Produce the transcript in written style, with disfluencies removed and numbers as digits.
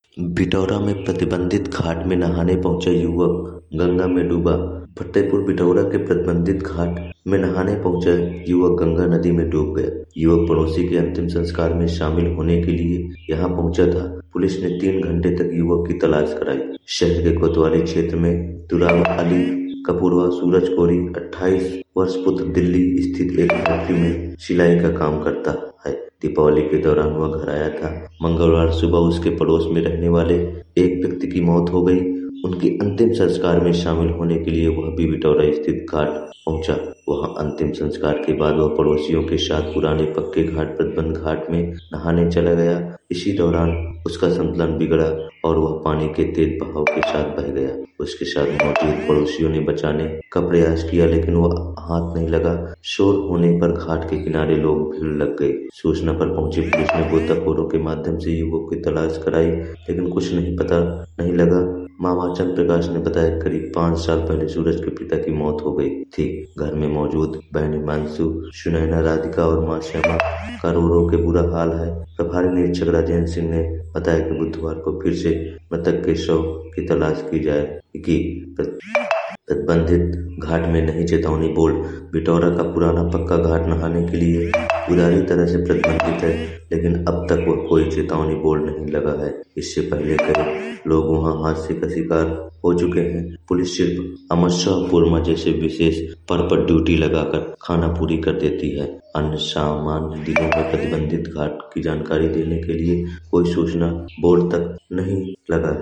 बिटौरा में प्रतिबंधित घाट में नहाने पहुंचा युवक गंगा में डूबा। फतेहपुर बिटौरा के प्रतिबंधित घाट में नहाने पहुंचा युवक गंगा नदी में डूब गया। युवक पड़ोसी के अंतिम संस्कार में शामिल होने के लिए यहां पहुंचा था। पुलिस ने 3 घंटे तक युवक की तलाश कराई। शहर के कोतवाली क्षेत्र में तुराब अली कपूरवा सूरज कोरी 28 वर्ष पुत्र दिल्ली स्थित एक फैक्ट्री में सिलाई का काम करता है। दीपावली के दौरान वह घर आया था। मंगलवार सुबह उसके पड़ोस में रहने वाले एक व्यक्ति की मौत हो गई। उनके अंतिम संस्कार में शामिल होने के लिए वह भी बिटौरा स्थित घाट पहुंचा। वहां अंतिम संस्कार के बाद वह पड़ोसियों के साथ पुराने पक्के घाट प्रतिबंध घाट में नहाने चला गया। इसी दौरान उसका संतुलन बिगड़ा और वह पानी के तेज बहाव के साथ बह गया। उसके साथ मौजूद पड़ोसियों ने बचाने का प्रयास किया, लेकिन वह हाथ नहीं लगा। शोर होने पर घाट के किनारे लोग भीड़ लग गई। सूचना पर पहुंची पुलिस ने गोताखोरों के माध्यम से युवक की तलाश कराई, लेकिन कुछ पता नहीं लगा। मामा चंद्र प्रकाश ने बताया करीब 5 साल पहले सूरज के पिता की मौत हो गई थी। घर में मौजूद बहन हिमांशु, सुनैना, राधिका और मां श्यामा का रो के बुरा हाल है। प्रभारी निरीक्षक राजेंद्र सिंह ने बताया कि बुधवार को फिर से मृतक के शव की तलाश की जाएगी। प्रतिबंधित घाट में नहीं। चेतावनी बोर्ड बिटौरा का पुराना पक्का घाट नहाने के लिए पूरी तरह से प्रतिबंधित है, लेकिन अब तक वह कोई चेतावनी बोर्ड नहीं लगा है। इससे पहले कई लोग वहां हादसे का शिकार हो चुके हैं। पुलिस सिर्फ अमरशह पूर्मा जैसे विशेष पर ड्यूटी लगाकर खाना पूरी कर देती है। अन्य सामान्य दिनों में प्रतिबंधित घाट की जानकारी देने के लिए कोई सूचना बोर्ड तक नहीं लगा है।